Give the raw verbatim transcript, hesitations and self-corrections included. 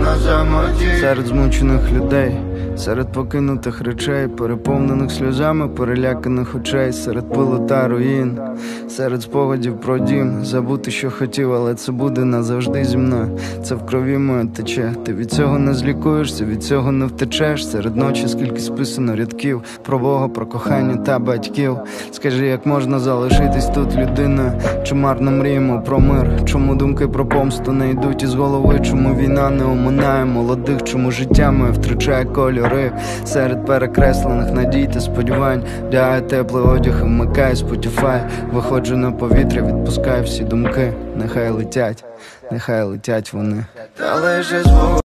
на самоті. Серед змучених людей, серед покинутих речей, переповнених сльозами, переляканих очей, серед пилу та руїн, серед спогадів про дім. Забути, що хотів, але це буде назавжди зі мною. Це в крові моє тече. Ти від цього не злікуєшся, від цього не втечеш. Серед ночі скільки списано рядків про Бога, про кохання та батьків. Скажи, як можна залишитись тут людиною? Чи марно мріємо про мир? Чому думки про помсту не йдуть із голови? Чому війна не оминає молодих? Чому життя моє втрачає кольори? Серед перекреслених надій та сподівань вдягаю теплий одяг і вмикаю Spotify. Виходжу на повітря, відпускаю всі думки. Нехай летять, нехай летять вони. Та лише звук